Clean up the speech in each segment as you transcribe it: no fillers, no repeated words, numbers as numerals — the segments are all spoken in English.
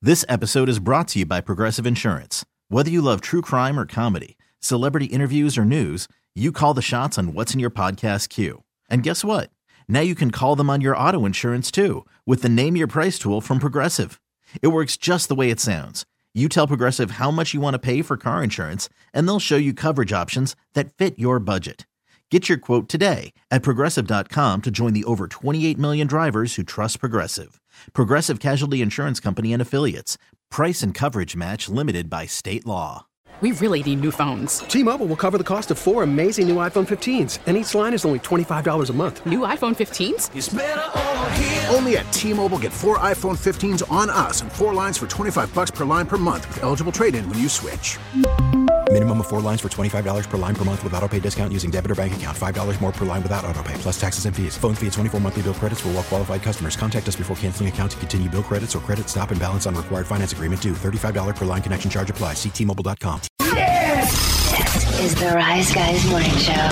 This episode is brought to you by Progressive Insurance. Whether you love true crime or comedy, celebrity interviews or news, you call the shots on what's in your podcast queue. And guess what? Now you can call them on your auto insurance too with the Name Your Price tool from Progressive. It works just the way it sounds. You tell Progressive how much you want to pay for car insurance, and they'll show you coverage options that fit your budget. Get your quote today at Progressive.com to join the over 28 million drivers who trust Progressive. Progressive Casualty Insurance Company and Affiliates. Price and coverage match limited by state law. We really need new phones. T-Mobile will cover the cost of 4 amazing new iPhone 15s, and each line is only $25 a month. New iPhone 15s? It's better over here. Only at T-Mobile, get 4 iPhone 15s on us and 4 lines for $25 per line per month with eligible trade-in when you switch. Minimum of 4 lines for $25 per line per month with autopay discount using debit or bank account. $5 more per line without autopay, plus taxes and fees. Phone fee at 24 monthly bill credits for well-qualified customers. Contact us before canceling account to continue bill credits or credit stop and balance on required finance agreement due. $35 per line connection charge applies. See T-Mobile.com. This is the Rise Guys Morning Show.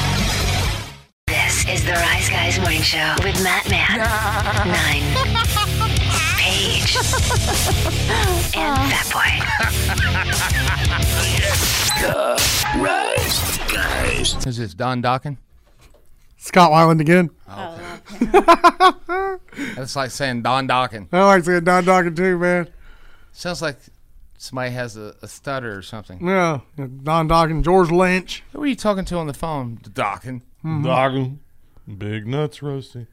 This is the Rise Guys Morning Show with Matt 9, Paige, and Fat Boy. The Rise Guys. Is this Don Dockin? Scott Weiland again. Oh, that's like saying Don Dockin. I like saying Don Dockin too, man. Sounds like somebody has a stutter or something. Yeah, Don Dockin, George Lynch. Who were you talking to on the phone? Dockin. Mm-hmm. Dockin. Big nuts, Roasty.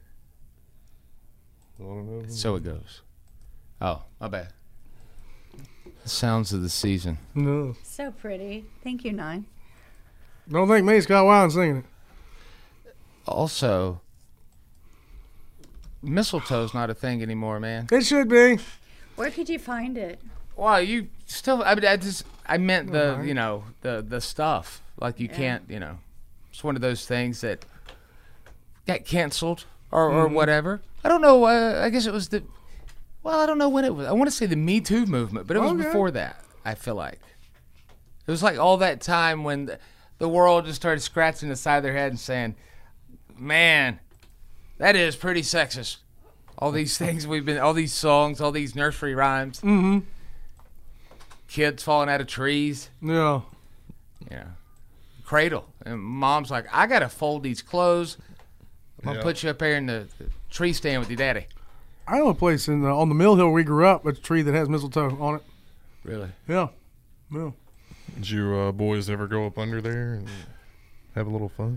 So it goes. Oh, my bad. The sounds of the season. No. So pretty. Thank you, 9. Don't think me, Scott Weiland singing it. Also, mistletoe's not a thing anymore, man. It should be. Where could you find it? Well, you still. I mean, I meant the, you know, the stuff. Like you can't, you know, it's one of those things that got canceled or whatever. I don't know. I guess it was the. Well, I don't know when it was. I want to say the Me Too movement, but it was before that. I feel like it was like all that time when the world just started scratching the side of their head and saying, "Man, that is pretty sexist." All these things all these songs, all these nursery rhymes. Mm-hmm. Kids falling out of trees. Yeah. Yeah. Cradle. And mom's like, I got to fold these clothes. I'm going to put you up there in the tree stand with your daddy. I know a place on the Mill Hill where we grew up, a tree that has mistletoe on it. Really? Yeah. Yeah. Did you boys ever go up under there and have a little fun?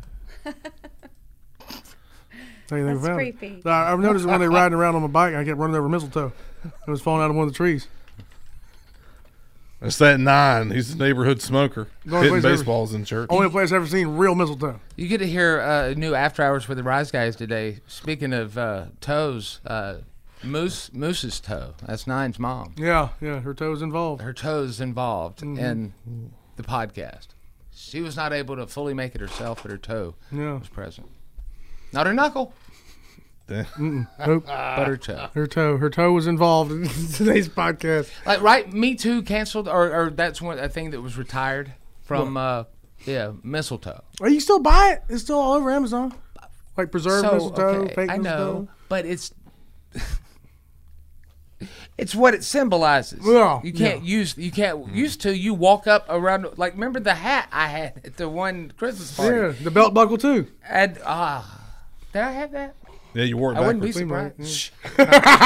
That's creepy. I've noticed when they're riding around on my bike, I kept running over mistletoe. It was falling out of one of the trees. That's that 9. He's a neighborhood smoker. Hitting baseballs in church. Only place I've ever seen real mistletoe. You get to hear new After Hours with the Rise Guys today. Speaking of toes, Moose's toe. That's 9's mom. Yeah, her toe's involved. Her toe's involved in the podcast. She was not able to fully make it herself, but her toe was present. Not her knuckle. Nope. But her toe. Her toe was involved in today's podcast. Like, right? Me Too canceled, or that's a thing that was retired from, mistletoe. Oh, you still buy it? It's still all over Amazon. Like preserved mistletoe, fake I mistletoe. know, but it's what it symbolizes. Yeah, you can't used to you walk up around, like, remember the hat I had at the one Christmas party? Yeah, the belt buckle too. And did I have that? Yeah, you wore it I wouldn't be backwards. surprised.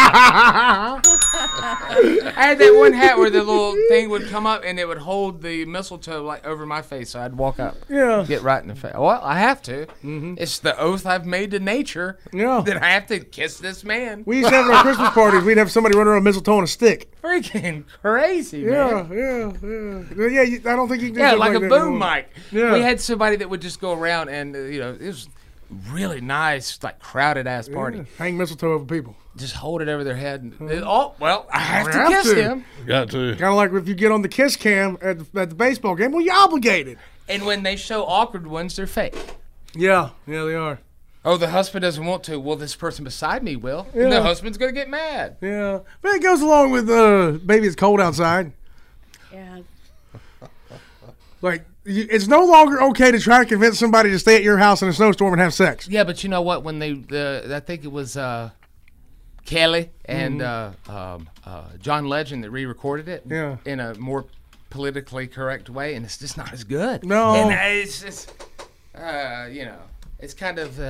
I had that one hat where the little thing would come up and it would hold the mistletoe like over my face, so I'd walk up, get right in the face. Well, I have to. Mm-hmm. It's the oath I've made to nature that I have to kiss this man. We used to have at our Christmas parties. We'd have somebody run around mistletoe on a stick. Freaking crazy, man. Yeah. I don't think you can do like a boom mic. Yeah. We had somebody that would just go around and it was really nice, like crowded ass party. Hang mistletoe over people. Just hold it over their head. And, I have to kiss him. Got to. Kind of like if you get on the kiss cam at the baseball game. Well, you're obligated. And when they show awkward ones, they're fake. Yeah, they are. Oh, the husband doesn't want to. Well, this person beside me will. Yeah. And the husband's going to get mad. Yeah. But it goes along with, baby, it's cold outside. Yeah. Like, it's no longer okay to try to convince somebody to stay at your house in a snowstorm and have sex. Yeah, but you know what? When I think it was Kelly and John Legend that re-recorded it in a more politically correct way, and it's just not as good. No. And it's just, it's kind of,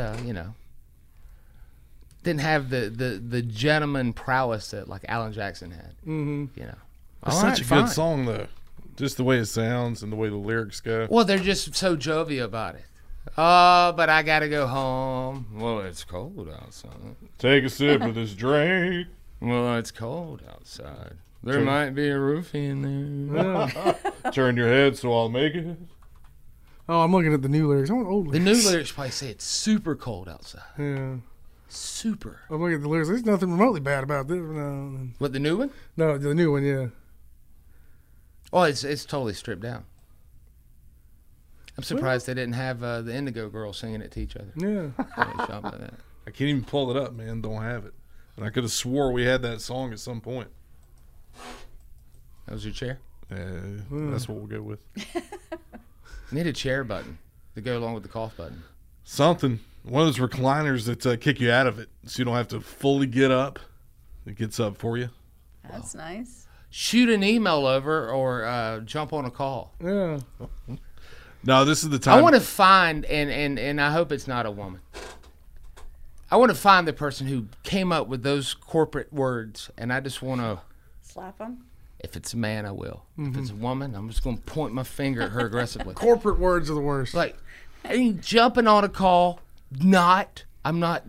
didn't have the gentleman prowess that like Alan Jackson had. Mm-hmm. It's such a good song though, just the way it sounds and the way the lyrics go. Well, they're just so jovial about it. Oh, but I gotta go home. Well, it's cold outside. Take a sip of this drink. Well, it's cold outside. There might be a roofie in there. Turn your head so I'll make it. Oh, I'm looking at the new lyrics. I want old lyrics. The new lyrics probably say it's super cold outside. Yeah. Super. I'm looking at the lyrics. There's nothing remotely bad about this. No. What, the new one? No, the new one, yeah. Oh, it's totally stripped down. I'm surprised they didn't have the Indigo Girls singing it to each other. Yeah. I can't even pull it up, man. Don't have it. And I could have swore we had that song at some point. That was your chair? That's what we'll go with. Need a chair button to go along with the cough button. Something. One of those recliners that kick you out of it so you don't have to fully get up. It gets up for you. That's nice. Shoot an email over or jump on a call. Yeah. No, this is the time. I want to find, and I hope it's not a woman. I want to find the person who came up with those corporate words, and I just want to slap them. If it's a man, I will. If it's a woman, I'm just going to point my finger at her aggressively. Corporate words are the worst. Like, I ain't jumping on a call. I'm not.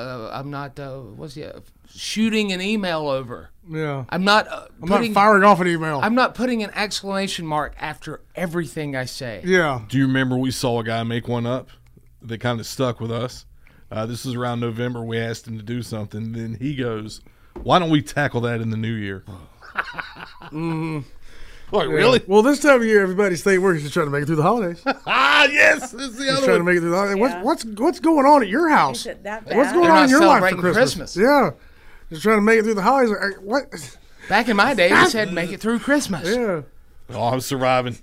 Shooting an email over. Yeah. I'm not firing off an email. I'm not putting an exclamation mark after everything I say. Yeah. Do you remember we saw a guy make one up that kind of stuck with us? This was around November. We asked him to do something. Then he goes, "Why don't we tackle that in the new year?" Mm-hmm. Like, really? Well, this time of year, everybody's thinking we're just trying to make it through the holidays. Yes, it's the other trying one. to make it through the holidays. Yeah. What's going on at your house? Is it that bad? What's going They're on not in your life for celebrating Christmas? Christmas. Yeah, just trying to make it through the holidays. What? Back in my day, we said make it through Christmas. Yeah. Oh, I'm surviving.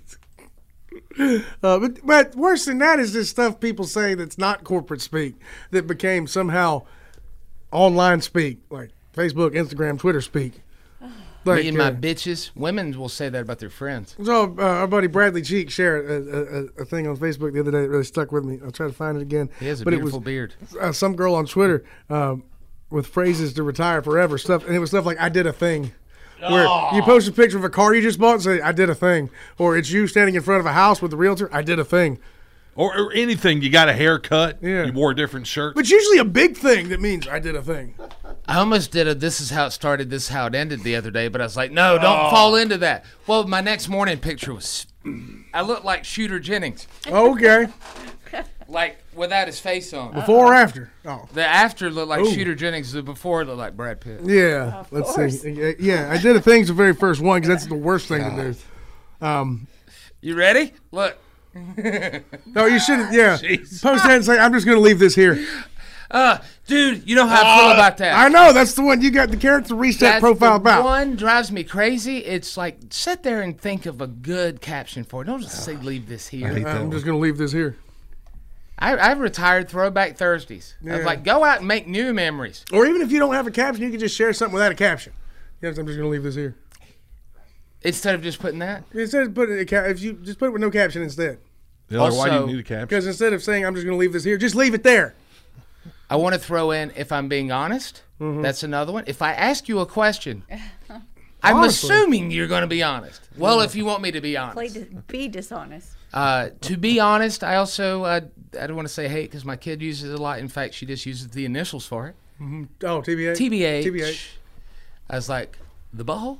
But worse than that is this stuff people say that's not corporate speak that became somehow online speak, like Facebook, Instagram, Twitter speak. Like, me and my bitches. Women will say that about their friends. So our buddy Bradley Cheek shared a thing on Facebook the other day that really stuck with me. I'll try to find it again. He has a beautiful beard. Some girl on Twitter with phrases to retire forever stuff, and it was stuff like "I did a thing." Where you post a picture of a car you just bought and say, "I did a thing," or it's you standing in front of a house with the realtor. "I did a thing," or anything. You got a haircut. Yeah. You wore a different shirt. But it's usually a big thing that means "I did a thing." I almost did a "this is how it started, this is how it ended" the other day, but I was like, no, don't fall into that. Well, my next morning picture was, I looked like Shooter Jennings. Okay. Like, without his face on. Before or after? Oh. The after looked like Shooter Jennings, the before looked like Brad Pitt. Yeah. Let's see. Yeah, "I did a thing's the very first one because that's the worst thing to do. You ready? Look. No, you shouldn't. Yeah. Jeez. Post that and say, "I'm just going to leave this here." Dude, you know how I feel about that. I know. That's the one. You got the character reset That's profile the about. one drives me crazy. It's like, sit there and think of a good caption for it. Don't just say leave this here. I'm just going to leave this here. I've retired Throwback Thursdays. I was like, go out and make new memories. Or even if you don't have a caption, you can just share something without a caption. Yes, I'm just going to leave this here. Instead of just putting that? Instead of putting if you just put it with no caption instead. Yeah, like, why do you need a caption? Because instead of saying, "I'm just going to leave this here," just leave it there. I want to throw in, if I'm being honest, that's another one. If I ask you a question, I'm assuming you're going to be honest. Well, if you want me to be honest. Be dishonest. To be honest, I also, I don't want to say hate because my kid uses it a lot. In fact, she just uses the initials for it. Mm-hmm. Oh, TBH? TBH. I was like, the butthole?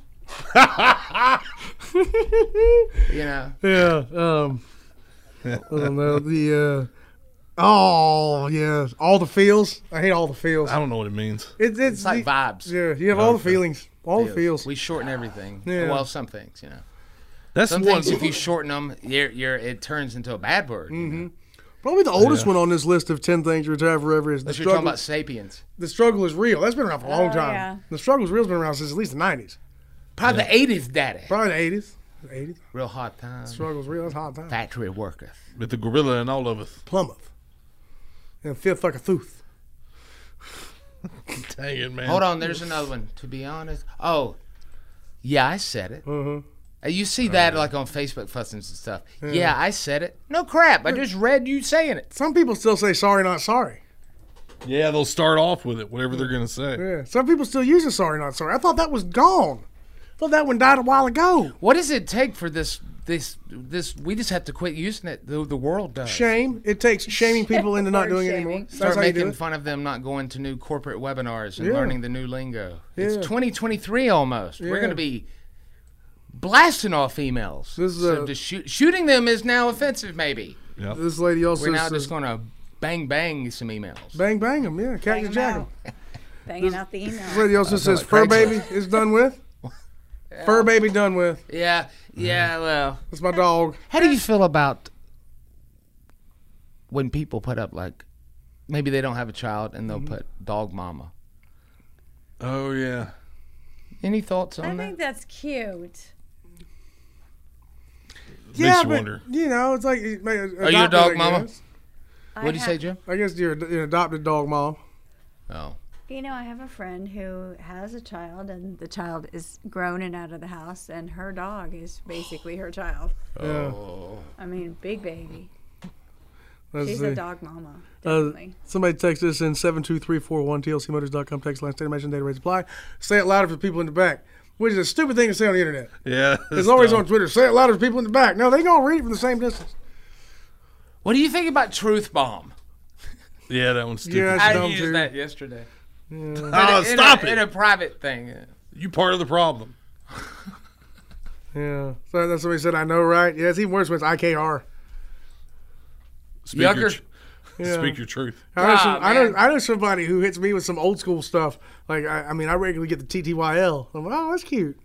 You know? Yeah. I don't know. Oh, yeah. All the feels. I hate all the feels. I don't know what it means. It's like vibes. Yeah, you have all the feelings. All the feels. We shorten everything. Yeah. Well, some things, you know. That's some one. things, if you shorten them, it turns into a bad word. Mm-hmm. You know? Probably the oldest one on this list of 10 things to retire forever is the Unless you're struggle. talking about Sapiens. The struggle is real. That's been around for a long time. Yeah. The struggle is real has been around since at least the 90s. Probably the 80s, daddy. Probably the 80s. The 80s. Real hot time. Struggle's real. That's hot time. Factory workers. With the gorilla and all of us. Plymouth. And feel like a tooth. Dang it, man. Hold on, there's another one. To be honest. Oh, yeah, I said it. You see that like on Facebook fussings and stuff. Yeah, I said it. No crap. I just read you saying it. Some people still say sorry, not sorry. Yeah, they'll start off with it, whatever they're going to say. Yeah, some people still use the sorry, not sorry. I thought that was gone. I thought that one died a while ago. What does it take for this? We just have to quit using it. The world does. Shame. It takes shaming people into not doing it anymore. That's Start how you do making it. fun of them not going to new corporate webinars and Yeah. learning the new lingo. Yeah. It's 2023 almost. We're Yeah. going to be blasting off emails. This is so just shooting them is now offensive, maybe. Yep. This lady also We're now says, just going to bang some emails. bang them, yeah, cat your jack 'em. Banging out the email. This lady also says like fur Craigslist. baby is done with. Fur baby done with. Yeah, well. That's my dog. How do you feel about when people put up, like, maybe they don't have a child and they'll put dog mama? Oh, yeah. Any thoughts on I that? think that's cute. Yeah, Makes you but wonder. you know, it's like Are you a dog mama? I What do you say, Jim? I guess you're an adopted dog mom. Oh. You know, I have a friend who has a child, and the child is grown and out of the house, and her dog is basically her child. Yeah. I mean, big baby. Let's She's see. a dog mama, definitely. Somebody text us in 72341 TLCmotors.com. Text line, state of mention, data rates apply. Say it louder for people in the back, which is a stupid thing to say on the internet. Yeah. It's always on Twitter. Say it louder for people in the back. No, they gonna read it from the same distance. What do you think about Truth Bomb? Yeah, that one's stupid. Yeah, that's I dumb used too. that yesterday. Oh, stop In it. a private thing. You part of the problem. Yeah. So that's what he said. I know, right? Yeah, it's even worse when it's IKR. Speak your, Yucker. Yeah. speak your truth. I know somebody who hits me with some old school stuff. Like I mean, I regularly get the TTYL. I'm like, oh, that's cute.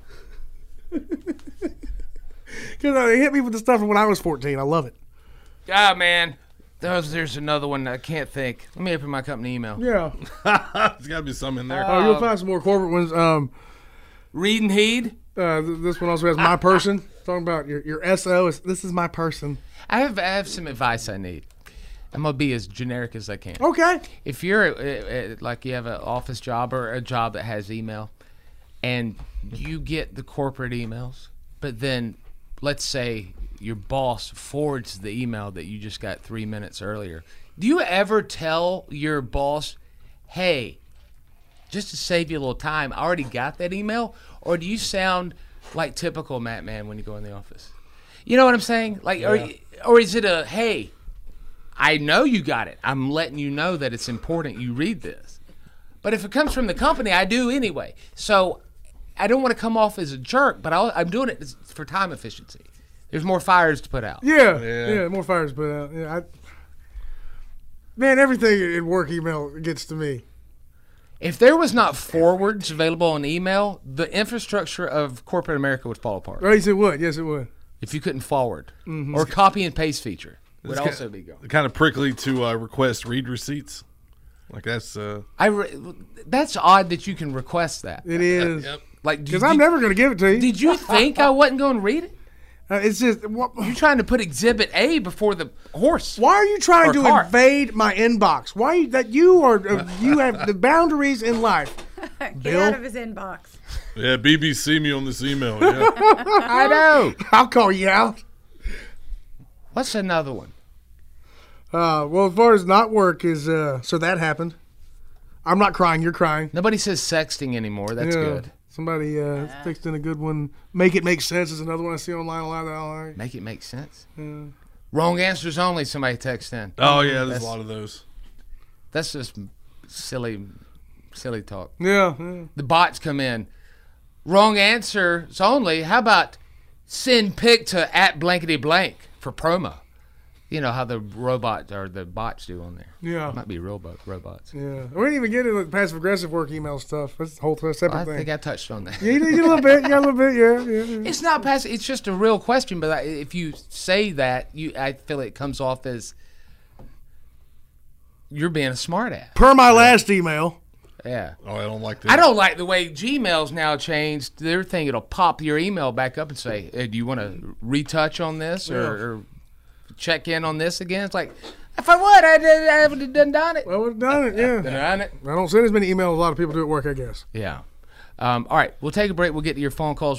Because they hit me with the stuff from when I was 14. I love it. Ah, man. There's another one I can't think. Let me open my company email. Yeah. There's got to be some in there. Oh, you'll find some more corporate ones. Read and heed. This one also has my person. Talking about your SO. This is my person. I have some advice I need. I'm going to be as generic as I can. Okay. If you're like you have an office job or a job that has email and you get the corporate emails, but then let's say your boss forwards the email that you just got 3 minutes earlier. Do you ever tell your boss, hey, just to save you a little time, I already got that email? Or do you sound like typical Matt Man when you go in the office? You know what I'm saying? Like, Yeah. or is it a, hey, I know you got it. I'm letting you know that it's important you read this. But if it comes from the company, I do anyway. So I don't want to come off as a jerk, but I'm doing it for time efficiency. There's more fires to put out. Yeah. More fires to put out. Yeah. Man, everything in work email gets to me. If there was not forwards available on email, the infrastructure of corporate America would fall apart. Right, it would. Yes, it would. If you couldn't forward. Or copy and paste feature would It's also be gone. Kind of prickly to request read receipts. Like that's That's odd that you can request that. It is. Yep. Like, Because I'm never going to give it to you. Did you think I wasn't going to read it? It's just. You're trying to put Exhibit A before the horse. Why are you trying Or to car. invade my inbox? Why you have the boundaries in life? Get Bill? out of his inbox. Yeah, BBC me on this email. Yeah. I know. I'll call you out. What's another one? Well, as far as not work is, so that happened. I'm not crying. You're crying. Nobody says sexting anymore. That's Yeah. good. Somebody fixed in a good one. Make it make sense is another one I see online a lot. That I like. Make it make sense. Wrong answers only. Somebody text in. Oh yeah, there's That's- a lot of those. That's just silly talk. Yeah. The bots come in. Wrong answers only. How about send pic to @blankety-blank for promo? You know how the robots or the bots do on there. Yeah. It might be real robots. Yeah. We didn't even get into the passive aggressive work email stuff. That's a whole separate I thing. think I touched on that. Yeah, you did a little bit. Yeah, a little bit. Yeah. It's not passive. It's just a real question. But if you say that, I feel it comes off as you're being a smart ass. Per my last email. Yeah. Oh, I don't like that. I don't like the way Gmail's now changed. Their thing, it'll pop your email back up and say, hey, do you want to retouch on this or check in on this again? It's like, If I would, I would have done it. Well, we've done it, yeah. Done it. I don't send as many emails as a lot of people do at work, I guess. Yeah. All right, we'll take a break. We'll get to your phone calls.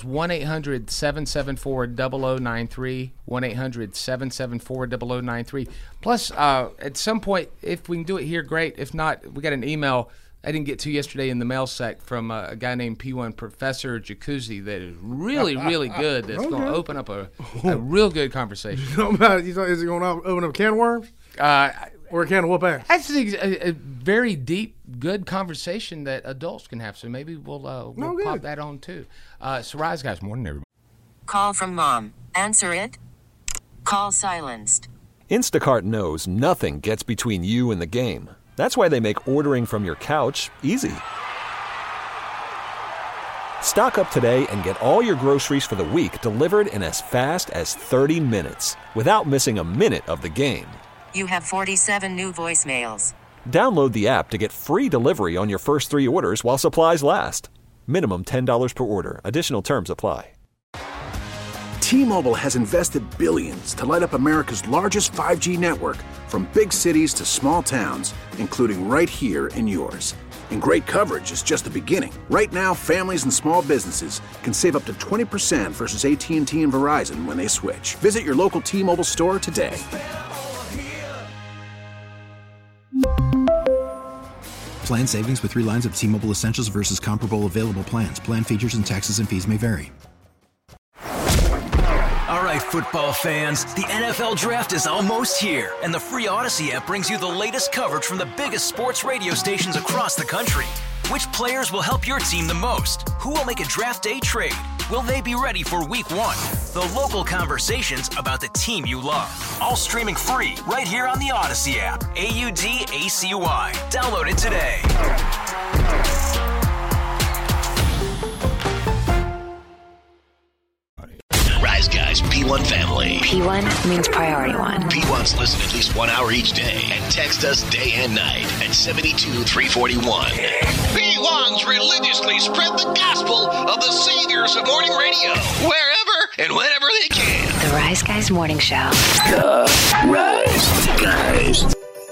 1-800-774-0093. 1-800-774-0093. Plus, at some point, if we can do it here, great. If not, we got an email I didn't get to yesterday in the mail sec from a guy named P1 Professor Jacuzzi that is really, really good. That's going to open up a real good conversation. You know about it? Is it going to open up a can of worms? Or a can of whoop ass? That's a very deep, good conversation that adults can have. So maybe we'll pop that on too. So Rise Guys, morning everybody. Call from mom. Answer it. Call silenced. Instacart knows nothing gets between you and the game. That's why they make ordering from your couch easy. Stock up today and get all your groceries for the week delivered in as fast as 30 minutes without missing a minute of the game. You have 47 new voicemails. Download the app to get free delivery on your first 3 orders while supplies last. Minimum $10 per order. Additional terms apply. T-Mobile has invested billions to light up America's largest 5G network, from big cities to small towns, including right here in yours. And great coverage is just the beginning. Right now, families and small businesses can save up to 20% versus AT&T and Verizon when they switch. Visit your local T-Mobile store today. Plan savings with 3 lines of T-Mobile Essentials versus comparable available plans. Plan features and taxes and fees may vary. All right, football fans, the NFL Draft is almost here, and the free Odyssey app brings you the latest coverage from the biggest sports radio stations across the country. Which players will help your team the most? Who will make a draft day trade? Will they be ready for week 1? The local conversations about the team you love. All streaming free right here on the Odyssey app. AUDACY. Download it today. Rise Guys P1 family. P1 means priority one. P1's listen at least 1 hour each day and text us day and night at 72341. P1's religiously spread the gospel of the saviors of morning radio wherever and whenever they can. The Rise Guys Morning Show. The Rise Guys.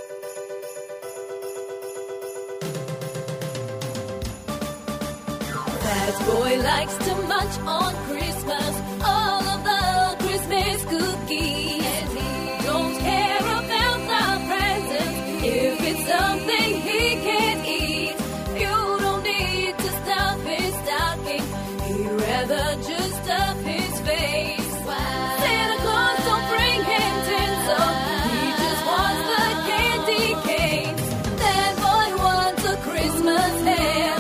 That boy likes to munch on Christmas, all of the Christmas cookies. And he don't care about the presents if it's something he can't eat. You don't need to stuff his stocking, he'd rather just stuff his face. Santa Claus don't bring him tinsel, he just wants the candy canes. That boy wants a Christmas ham.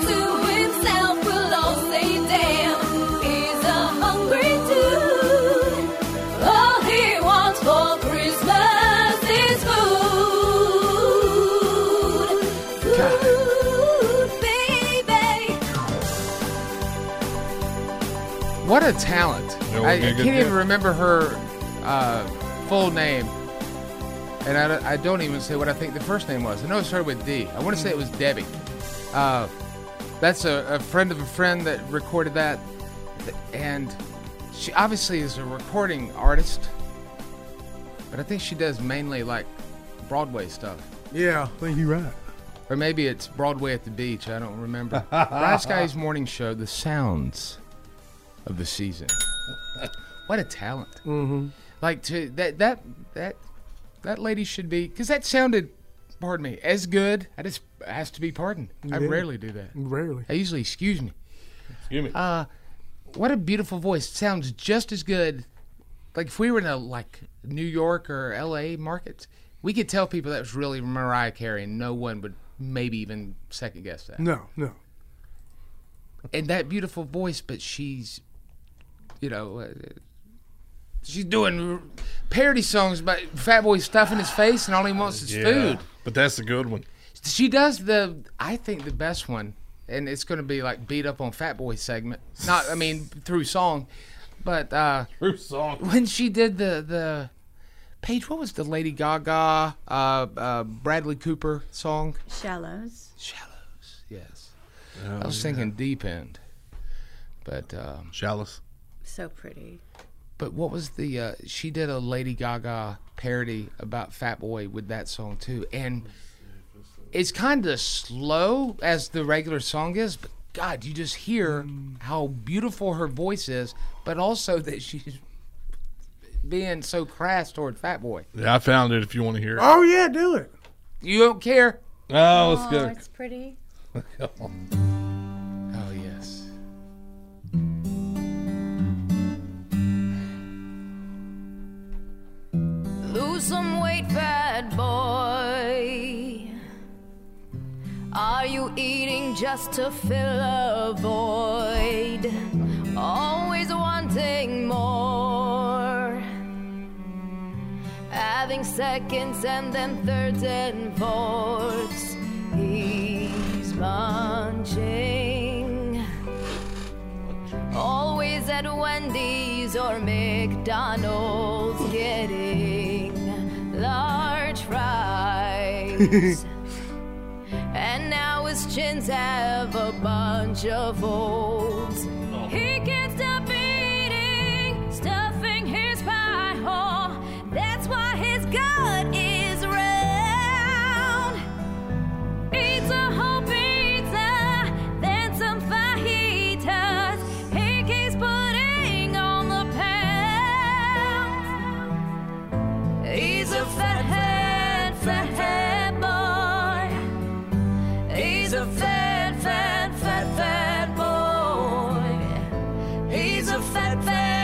What a talent. I can't even remember her full name. And I don't even say what I think the first name was. I know it started with D. I want to say it was Debbie. That's a friend of a friend that recorded that. And she obviously is a recording artist. But I think she does mainly like Broadway stuff. Yeah, I think you're right. Or maybe it's Broadway at the Beach. I don't remember. Rise Guys Morning Show, the sounds of the season. What a talent. Mm-hmm. Like to that lady should be, because that sounded, pardon me, as good. I just asked to be pardoned. I rarely do that. Rarely. I usually excuse me. Excuse me. What a beautiful voice. It sounds just as good. Like if we were in a New York or LA markets, we could tell people that was really Mariah Carey and no one would maybe even second guess that. No. And that beautiful voice, but she's, she's doing parody songs about Fat Boy stuffing his face and all he wants is food. But that's a good one. She does I think the best one, and it's going to be like beat up on Fat Boy segment. Through song. But through song. When she did the Paige, what was the Lady Gaga, Bradley Cooper song? Shallows, yes. I was thinking Deep End. But Shallows. so pretty. But what was the? She did a Lady Gaga parody about Fat Boy with that song too, and it's kind of slow as the regular song is. But God, you just hear how beautiful her voice is, but also that she's being so crass toward Fat Boy. Yeah, I found it. If you want to hear it. Oh yeah, do it. You don't care? Oh, let's go. It's pretty. Oh yes. Lose some weight, fat boy. Are you eating just to fill a void? Always wanting more. Having seconds and then thirds and fourths. He's munching. Always at Wendy's or McDonald's getting large fries. And now his chins have a bunch of holes. He can't stop eating, stuffing his pie hole. That's why his gut is round. Eats a whole pizza, then some fajitas. He keeps putting on the pounds. He's a fat boy. He's a fat boy. He's a fat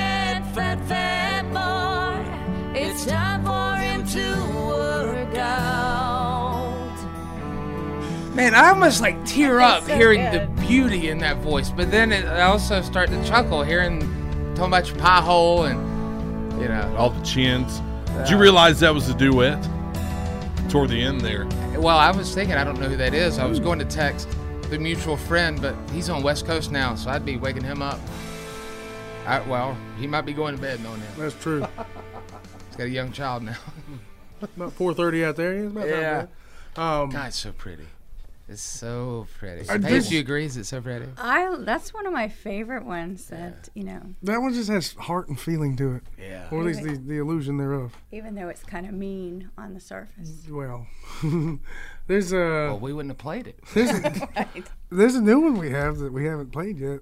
boy. It's time for him to work out. Man, I almost like tear up so hearing good. the beauty in that voice, but then I also start to chuckle hearing talking about your pie hole and all the chins. Did you realize that was a duet toward the end there? Well, I was thinking, I don't know who that is. I was going to text the mutual friend, but he's on West Coast now, so I'd be waking him up. Well, he might be going to bed knowing that. That's true. He's got a young child now. About 4:30 out there. It's about Yeah. that. God, it's so pretty. It's so pretty. I Paige, did- you agree? Is it so pretty? That's one of my favorite ones that, That one just has heart and feeling to it. Yeah. Or at least the illusion thereof. even though it's kind of mean on the surface. Well, there's a. Well, we wouldn't have played it. There's a new one we have that we haven't played yet.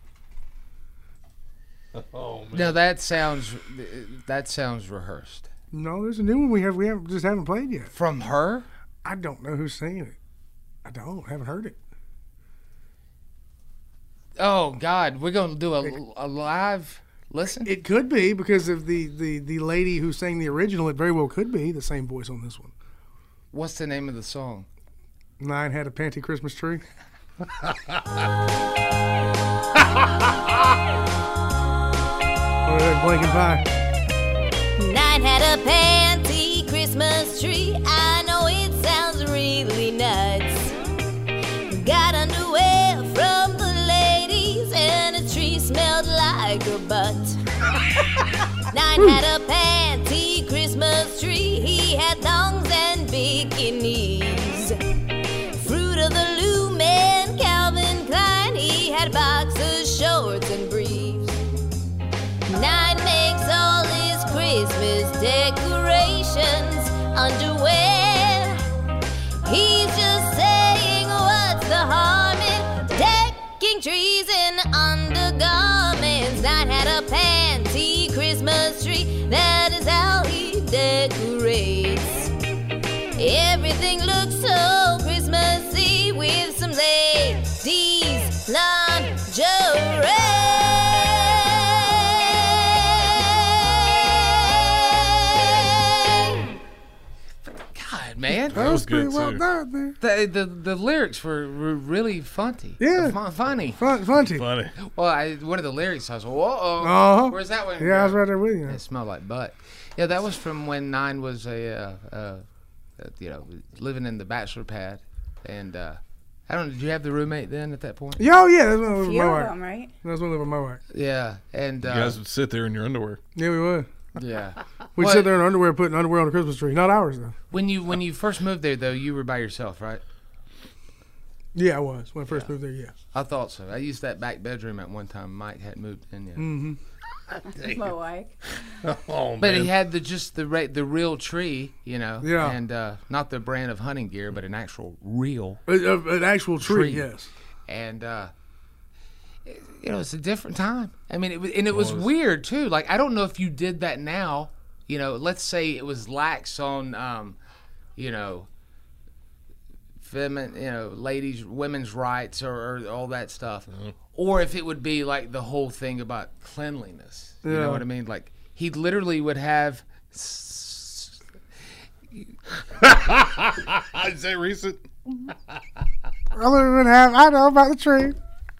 Oh man. No, that sounds rehearsed. No, there's a new one we haven't played yet. From her? I don't know who's singing it. Haven't heard it. Oh God, we're gonna do a live listen. It could be because of the lady who sang the original. It very well could be the same voice on this one. What's the name of the song? Nine had a panty Christmas tree. Blinking pie. Nine had a panty Christmas tree. I know it sounds really nuts. Got underwear from the ladies, and a tree smelled like a butt. Nine had a panty Christmas tree. He had thongs and bikinis. Fruit of the Loom and Calvin Klein. He had boxers, shorts, and briefs. Nine makes all his Christmas decorations underwear. He's just saying, what's the harm in decking trees in undergarments? Nine had a panty Christmas tree. That is how he decorates. Everything looks so Christmassy with some ladies' lingerie. Man, That was good, well too. done there. the lyrics were really funny. Yeah. Funny. Funny. Well, one of the lyrics I was, whoa, Uh-huh. where's that one? Yeah, I was right there with you. It smelled like butt. Yeah, that was from when Nine was living in the bachelor pad, and I don't know. Did you have the roommate then at that point? Yeah, that's when I lived with Few my of wife. them, right? That's when I lived with my wife. Yeah, and You guys would sit there in your underwear. Yeah, we would. yeah. We'd What- sit there in underwear putting underwear on the Christmas tree. Not ours, though. When you first moved there, though, you were by yourself, right? Yeah, I was. When I first moved there, yeah. I thought so. I used that back bedroom at one time. Mike hadn't moved in yet. Mm-hmm. Moike. Oh, But man. he had the real tree, Yeah. And not the brand of hunting gear, but an actual real An actual tree, yes. And it's a different time. I mean, it was weird too. Like, I don't know if you did that now. Let's say it was lax on, women's rights or all that stuff, or if it would be like the whole thing about cleanliness. You know what I mean? Like, he literally would have. Is that recent? I know about the tree.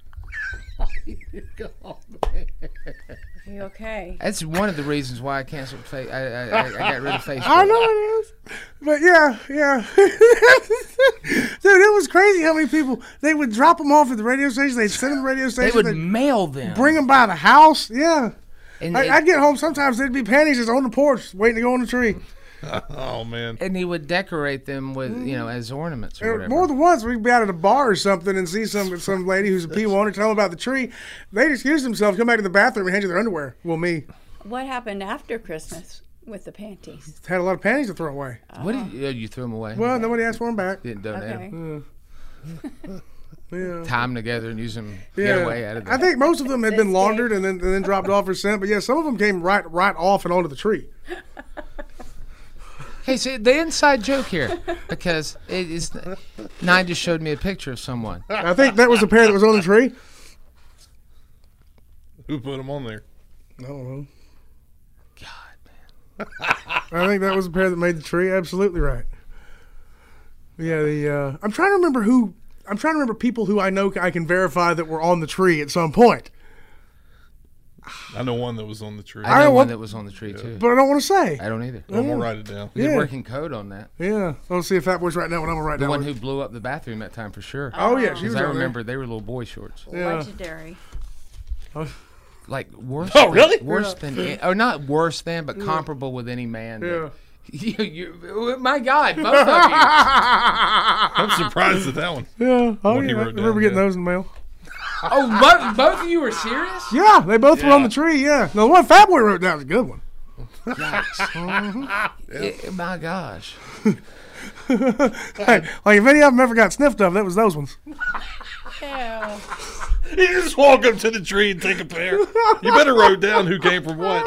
Are you okay? That's one of the reasons why I canceled. I got rid of Facebook. I know it is, but yeah. Dude, it was crazy how many people they would drop them off at the radio station. They'd send them to the radio station. They would mail them. Bring them by the house. Yeah. And I'd get home. Sometimes there'd be panties just on the porch waiting to go on the tree. Oh, man. And he would decorate them with, as ornaments or whatever. More than once, we'd be out at a bar or something and see some lady who's a P1 tell them about the tree. They'd excuse themselves, come back to the bathroom and hand you their underwear. Well, me. What happened after Christmas with the panties? Had a lot of panties to throw away. What did you threw them away? Well, nobody asked for them back. Didn't donate them. Yeah. Tie them together and use them. Get away out of that. I think most of them had been laundered and then dropped off or sent. But yeah, some of them came right off and onto the tree. Hey, see, the inside joke here, because it is. Nine just showed me a picture of someone. I think that was the pair that was on the tree. Who put them on there? I don't know. God, man. I think that was the pair that made the tree. Absolutely right. Yeah, I'm trying to remember people who I know I can verify that were on the tree at some point. I know one that was on the tree. I know one that was on the tree, too. But I don't want to say. I don't either. I'm going to write it down. You're working code on that. Yeah. I'll see if that was right now when I'm going to write the down. one who blew up the bathroom that time for sure. Oh, yeah. She was I on remember they were little boy shorts. Yeah. Legendary. Like worse. Oh, really? Worse than, or not worse than, but comparable with any man. Yeah. My God, both of you. I'm surprised at that one. Yeah. Oh, What he yeah. I wrote remember down, getting yeah. those in the mail. Oh, both of you were serious? Yeah, they both were on the tree, yeah. No, the one Fat Boy wrote down was a good one. My gosh. Hey, like if any of them ever got sniffed of, that was those ones. Yeah. You just walk up to the tree and take a pair. You better wrote down who came from what.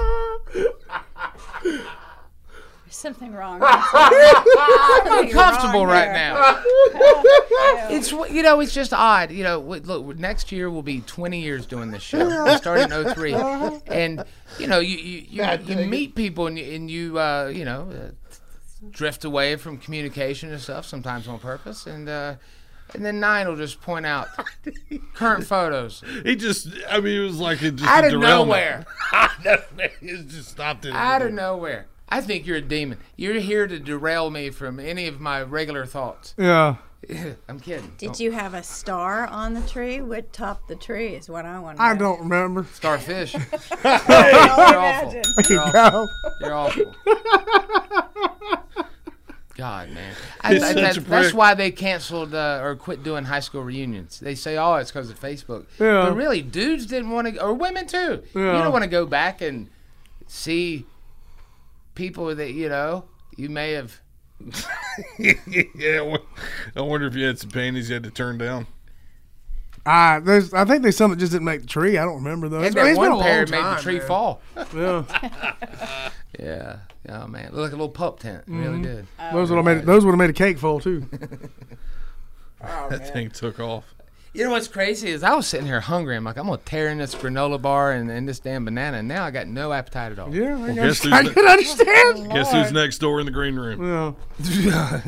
There's something wrong. I'm uncomfortable right now. It's it's just odd. Look, next year we'll be 20 years doing this show. We started in 03, and you meet people and you drift away from communication and stuff sometimes on purpose, and then Nine will just point out current photos. It was like it just out a of derailment. nowhere. It just stopped it. Out of nowhere. I think you're a demon. You're here to derail me from any of my regular thoughts. Yeah. I'm kidding. Did you have a star on the tree? What topped the tree is what I want to know. I don't remember. Starfish. You're imagine. awful. You're awful. God, man. That's why they canceled or quit doing high school reunions. They say, oh, it's because of Facebook. Yeah. But really, dudes didn't want to, or women too. Yeah. You don't want to go back and see people that, you may have. Yeah, I wonder if you had some panties you had to turn down. I think there's some that just didn't make the tree. I don't remember those. And that It's been one a pair long made time, the tree man. fall. Yeah. Yeah. Oh, man. It looked like a little pup tent. It really did. Those would have made a cake full too. That thing took off. You know what's crazy is I was sitting here hungry. I'm like, I'm going to tear in this granola bar and this damn banana, and now I got no appetite at all. Yeah, I can understand. Guess who's next door in the green room? Yeah.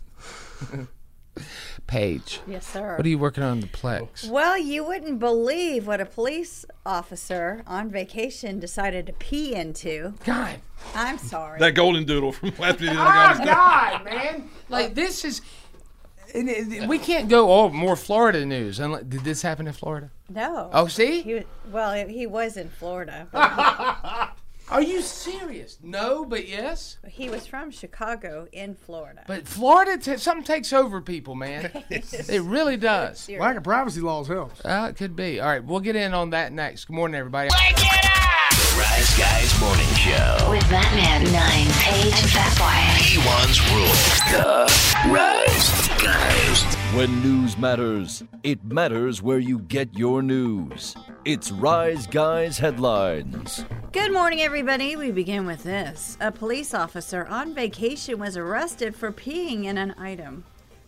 Paige. Yes, sir. What are you working on the Plex? Well, you wouldn't believe what a police officer on vacation decided to pee into. God. I'm sorry. That golden doodle from Left Behind. Oh, God, man. Like, this is... We can't go, more Florida news. Did this happen in Florida? No. Oh, see? He was in Florida. But Are you serious? No, but yes? he was from Chicago in Florida. But Florida, something takes over people, man. It really does. Lack of privacy laws helps. It could be. All right, we'll get in on that next. Good morning, everybody. Rise Guys Morning Show. With Batman 9, Paige, and Fatboy. P1's rule. The Rise Guys. When news matters, it matters where you get your news. It's Rise Guys Headlines. Good morning, everybody. We begin with this. A police officer on vacation was arrested for peeing in an item.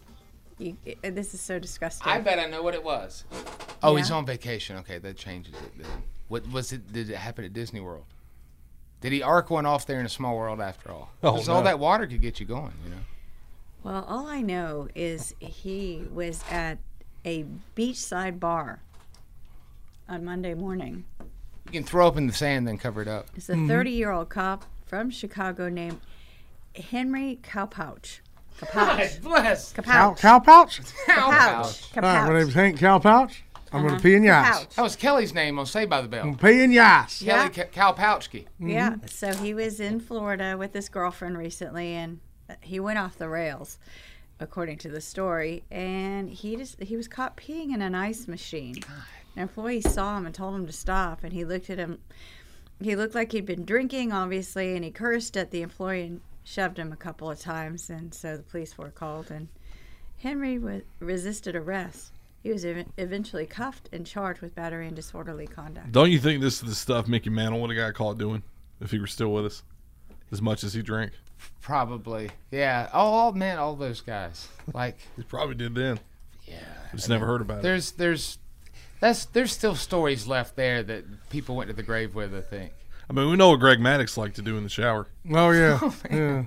This is so disgusting. I bet I know what it was. Oh, Yeah. he's on vacation. Okay, that changes it then. What was it? Did it happen at Disney World? Did he arc one off there in a small world after all? Oh, 'Cause no. all that water could get you going, you know. Well, all I know is he was at a beachside bar on Monday morning. You can throw up in the sand, then cover it up. It's a 30-year-old cop from Chicago named Henry Cowpouch. God bless. Cowpouch. Cowpouch? Cowpouch. All right, my name's Hank Cowpouch. I'm going to pee in your ass. That was Kelly's name on Saved by the Bell. I'm pee in your ass. Kelly Cowpouchki. Yeah, so he was in Florida with his girlfriend recently, and he went off the rails, according to the story. And he was caught peeing in an ice machine. An employee saw him and told him to stop, and he looked at him. He looked like he'd been drinking, obviously, and he cursed at the employee and shoved him a couple of times. And so the police were called, and Henry resisted arrest. He was eventually cuffed and charged with battery and disorderly conduct. Don't you think this is the stuff Mickey Mantle would have got caught doing if he were still with us, as much as he drank? Probably. Yeah. Oh, man, all those guys. Like he probably did then. Yeah. Just never heard about it. There's still stories left there that people went to the grave with, I think. I mean, we know what Greg Maddox liked to do in the shower. Oh, yeah. Oh, yeah.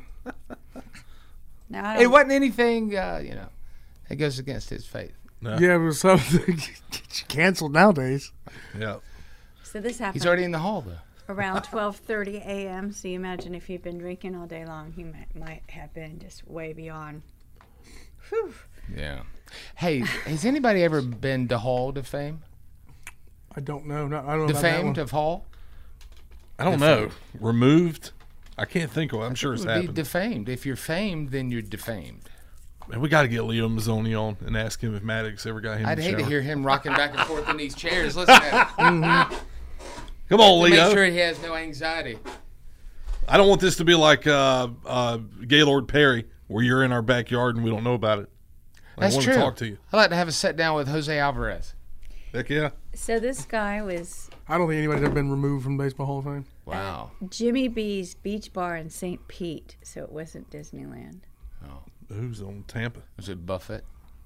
Now, It wasn't anything, that goes against his faith. No. Yeah, it was something canceled nowadays. Yeah. So this happened. He's already in the hall, though. Around 12:30 a.m. So you imagine if he'd been drinking all day long, he might have been just way beyond. Whew. Yeah. Hey, has anybody ever been dehauled of fame? I don't know. No, I don't know. about that Defamed one. of Hall? I don't know. Removed? I can't think of it. I'm sure it's It would be happened. defamed. If you're famed, then you're defamed. Man, we got to get Leo Mazzoni on and ask him if Maddox ever got him I'd in the hate to shower. hear him rocking back and forth in these chairs. Listen to that. Come on, To Leo. make sure he has no anxiety. I don't want this to be like Gaylord Perry, where you're in our backyard and we don't know about it. That's I want true. to talk to you. I'd like to have a sit down with Jose Alvarez. Heck yeah. So this guy was I don't think anybody's ever been removed from the Baseball Hall of Fame. Wow. Jimmy B's Beach Bar in St. Pete, so it wasn't Disneyland. Who's on Tampa? Was it Buffett?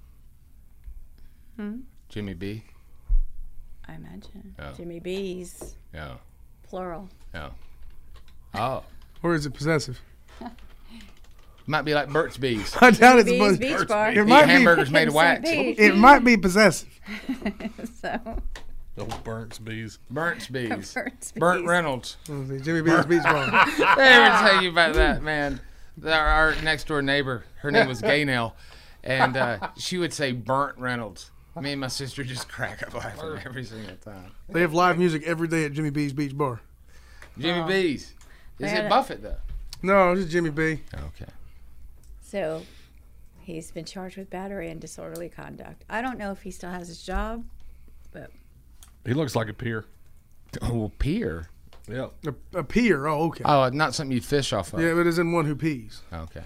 Jimmy B? I imagine. Oh. Jimmy B's, Yeah. plural. Yeah. Oh. Or is it possessive? Might be like Burt's Bees. I doubt it's Bees buzz- Beach Bar. It might hamburgers be, made of wax. It might be possessive. So Oh, Burnt's Bees. Burt's Bees. Burt's Burnt Bees. Reynolds. Jimmy B's Beach Bar. They ever tell you about that, man? Our next door neighbor, her name was Gaynell, and she would say Burnt Reynolds. Me and my sister just crack up laughing every single time. They have live music every day at Jimmy B's Beach Bar. Jimmy B's. Is Yeah. it Buffett, though? No, it's just Jimmy B. Okay. So he's been charged with battery and disorderly conduct. I don't know if he still has his job, but He looks like a pier. Oh, pier? Yeah. A peer. Oh, okay. Oh, not something you'd fish off of. Yeah, but it's in one who pees. Okay.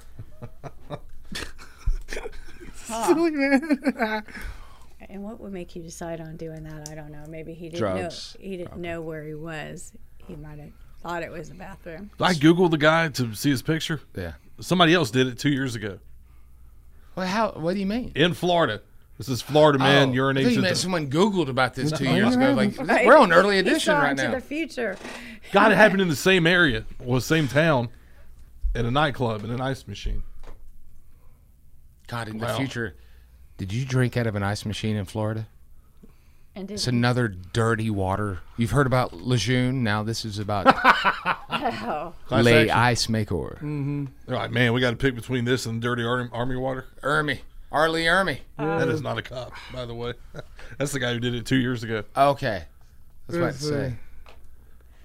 Silly man. and what would make you decide on doing that? I don't know. Maybe he didn't Drugs. know. He didn't know where he was. He might have thought it was a bathroom. I Googled the guy to see his picture. Yeah. Somebody else did it 2 years ago. Well, what do you mean? In Florida. This is Florida man I urinates. thought you at meant the- someone Googled about this 2 No, years ago. Like, Right. we're on early He edition saw right into now. the future. God, it happened in the same area, well, same town, at a nightclub in an ice machine. God, in the Wow. future, did you drink out of an ice machine in Florida? And did It's another dirty water. You've heard about Lejeune. Now this is about Oh. Class Les action. Ice Maker. They're like, man, we got to pick between this and dirty army water. Arlie Ermy. That is not a cop, by the way. That's the guy who did it 2 years ago. Okay. I was about to say.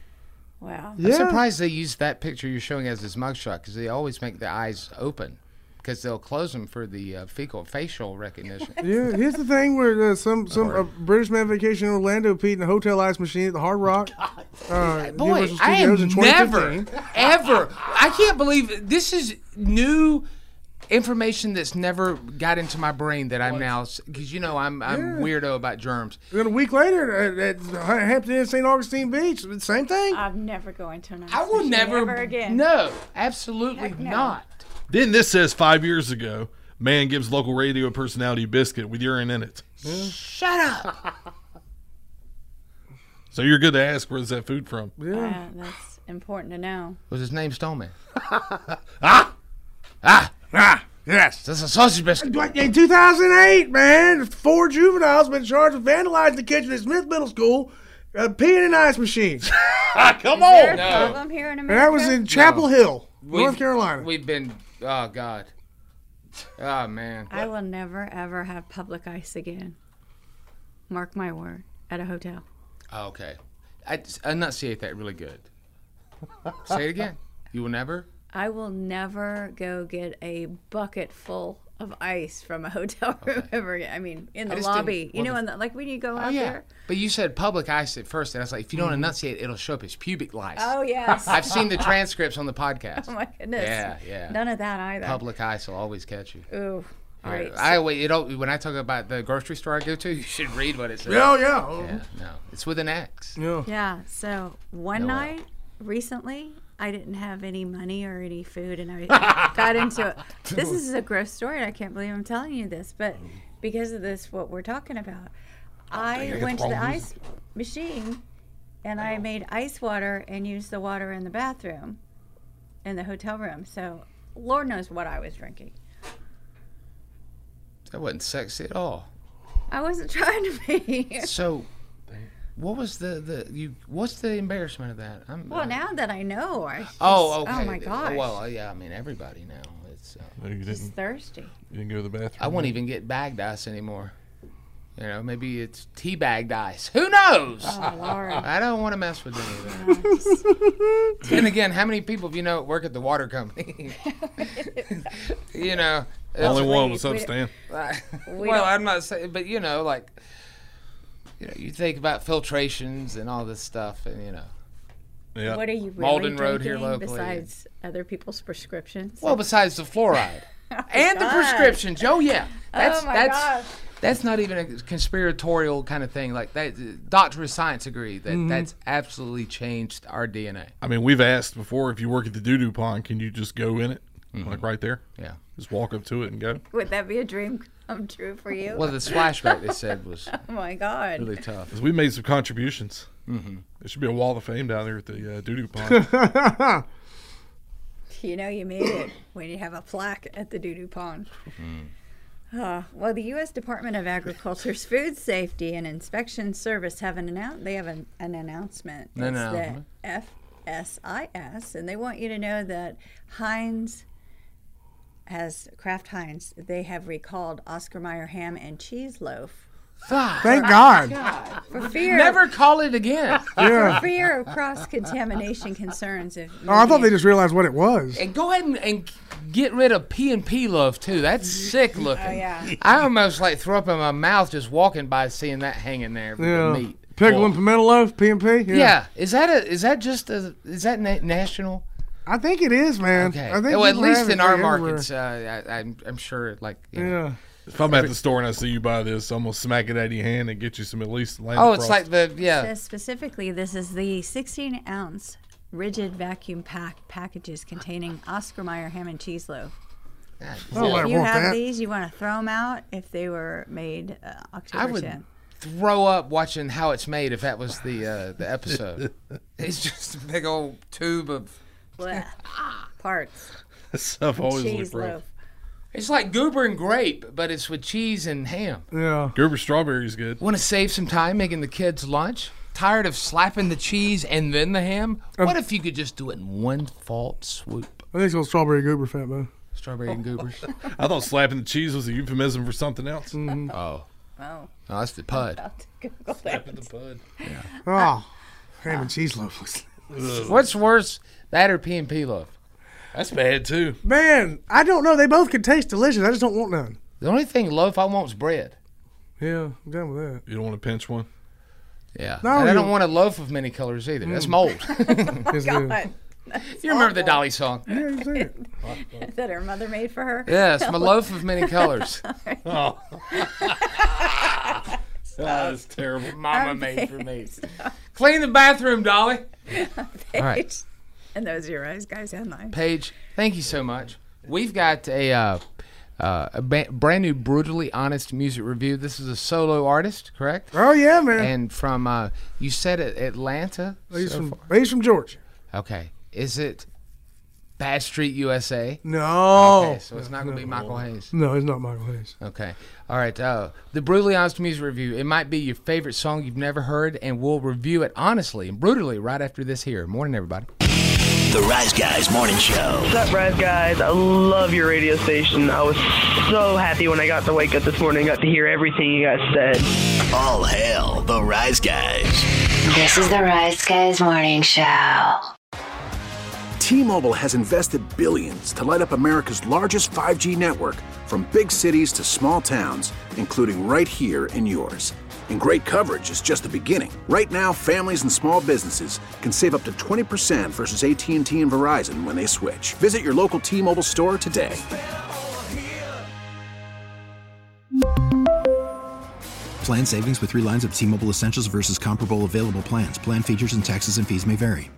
Wow. I'm surprised they used that picture you're showing as his mugshot because they always make the eyes open. because they'll close them for the facial recognition. Yeah, here's the thing where some British man vacation in Orlando peed in a hotel ice machine at the Hard Rock. Boy, I am never, ever. I can't believe this is new information that's never got into my brain that I'm now, because I'm weirdo about germs. Then a week later at Hampton Inn, St. Augustine Beach, same thing. I'm never going to an ice I will machine never ever again. No, absolutely Heck no. not. Then this says 5 years ago, man gives local radio personality biscuit with urine in it. Shut up. So you're good to ask, where's that food from? Yeah, that's important to know. Was his name Stoneman? Yes. That's a sausage biscuit. In 2008, man, 4 juveniles been charged with vandalizing the kitchen at Smith Middle School, peeing in ice machines. Come Is there on. a problem here in And America? that was in Chapel Hill, North Carolina. We've been, oh, God. Oh, man. I will never, ever have public ice again. Mark my word. At a hotel. Oh, okay. I enunciate that really good. Say it again. You will never? I will never go get a bucket full of ice from a hotel room ever again. I mean, in the lobby. You know, like when you go out there. But you said public ice at first, and I was like, if you don't enunciate, it'll show up as pubic lice. Oh, yes. I've seen the transcripts on the podcast. Oh, my goodness. Yeah. None of that either. Public ice will always catch you. Ooh. All right. When I talk about the grocery store I go to, you should read what it says. Yeah. No, it's with an X. Yeah. So one night recently, I didn't have any money or any food, and I got into it. This is a gross story, and I can't believe I'm telling you this, but because of this, what we're talking about, I went to the ice machine, and I made ice water and used the water in the bathroom, in the hotel room. So Lord knows what I was drinking. That wasn't sexy at all. I wasn't trying to be. So, what was what's the embarrassment of that? Now that I know, okay. Oh my gosh. Well, yeah, I mean everybody now. It's just thirsty. You didn't go to the bathroom. I won't even get bagged ice anymore. Maybe it's tea-bagged ice. Who knows? Oh, Lord. I don't want to mess with any of that. And again, how many people work at the water company? Only one was Stan. Well, I'm not saying, but you think about filtrations and all this stuff, and Yeah. What are you really Malden Road here drinking locally. besides other people's prescriptions? Well, besides the fluoride and the prescriptions. Oh yeah, that's gosh. That's not even a conspiratorial kind of thing. Like that, doctors of science agree that that's absolutely changed our DNA. I mean, we've asked before, if you work at the doo-doo pond, can you just go in it? Like right there? Yeah. Just walk up to it and go. Would that be a dream come true for you? Well, the splash rate, they said, was oh my God, really tough. Because we made some contributions. There should be a wall of fame down there at the doo-doo pond. You made it when you have a plaque at the doo-doo pond. Well, the U.S. Department of Agriculture's Food Safety and Inspection Service have an announcement. It's the FSIS, and they want you to know that Kraft Heinz, they have recalled Oscar Mayer ham and cheese loaf. Thank God. For fear. Never call it again. For fear of cross-contamination concerns. I thought they just realized what it was. And go ahead and get rid of P&P loaf, too. That's sick looking. Oh, yeah. I almost throw up in my mouth just walking by seeing that hanging there with the meat. Pickle and pimento loaf, P&P? Yeah. Is that national? I think it is, man. Okay. I think at least in our everywhere. markets, I'm sure. Yeah. If I'm at the store and I see you buy this, I'm going to smack it out of your hand and get you some at least land. Oh, it's like Specifically, this is the 16-ounce rigid vacuum packages containing Oscar Mayer ham and cheese loaf. So if you have these, you want to throw them out if they were made October 10th. I would throw up watching how it's made if that was the episode. It's just a big old tube of parts. That stuff always cheese looks rough. loaf. It's like goober and grape, but it's with cheese and ham. Yeah. Goober strawberry is good. Want to save some time making the kids lunch? Tired of slapping the cheese and then the ham? What if you could just do it in one falt swoop? I think it's called strawberry goober fat, man. Strawberry and goobers. I thought slapping the cheese was a euphemism for something else. Oh, that's the pud. Slapping the pud. Yeah. Oh, ham and cheese loaf. What's worse, that or P&P loaf? That's bad too. Man, I don't know. They both could taste delicious. I just don't want none. The only thing loaf I want is bread. Yeah, I'm done with that. You don't want to pinch one? Yeah. No, and I you- don't want a loaf of many colors either. That's mold. Yes, it is. God. You remember the Dolly song? Yeah, you say it. That her mother made for her? Yes, my loaf of many colors. Oh. That is terrible. Mama made for me. Clean the bathroom, Dolly. All right. Paige. And those are your eyes, guys, headlines. Paige, thank you so much. We've got a brand new Brutally Honest music review. This is a solo artist, correct? Oh, yeah, man. And from, you said Atlanta? He's from Georgia. Okay. Is it Bad Street, USA? No. Okay, so it's not going to be Michael Hayes. No, it's not Michael Hayes. Okay. All right. The Brutally Honest music review. It might be your favorite song you've never heard, and we'll review it honestly and brutally right after this here. Morning, everybody. The Rise Guys Morning Show. What's up, Rise Guys? I love your radio station. I was so happy when I got to wake up this morning, got to hear everything you guys said. All hail the Rise Guys. This is the Rise Guys Morning Show. T-Mobile has invested billions to light up America's largest 5G network, from big cities to small towns, including right here in yours. And great coverage is just the beginning. Right now, families and small businesses can save up to 20% versus AT&T and Verizon when they switch. Visit your local T-Mobile store today. Plan savings with 3 lines of T-Mobile Essentials versus comparable available plans. Plan features and taxes and fees may vary.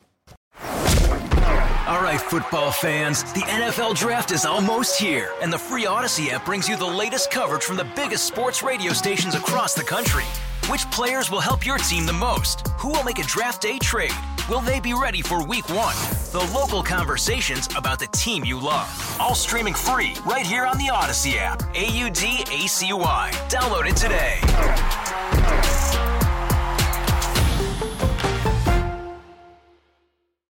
All right, football fans, the NFL Draft is almost here, and the free Odyssey app brings you the latest coverage from the biggest sports radio stations across the country. Which players will help your team the most? Who will make a draft day trade? Will they be ready for Week 1? The local conversations about the team you love. All streaming free right here on the Odyssey app. AUDACY. Download it today.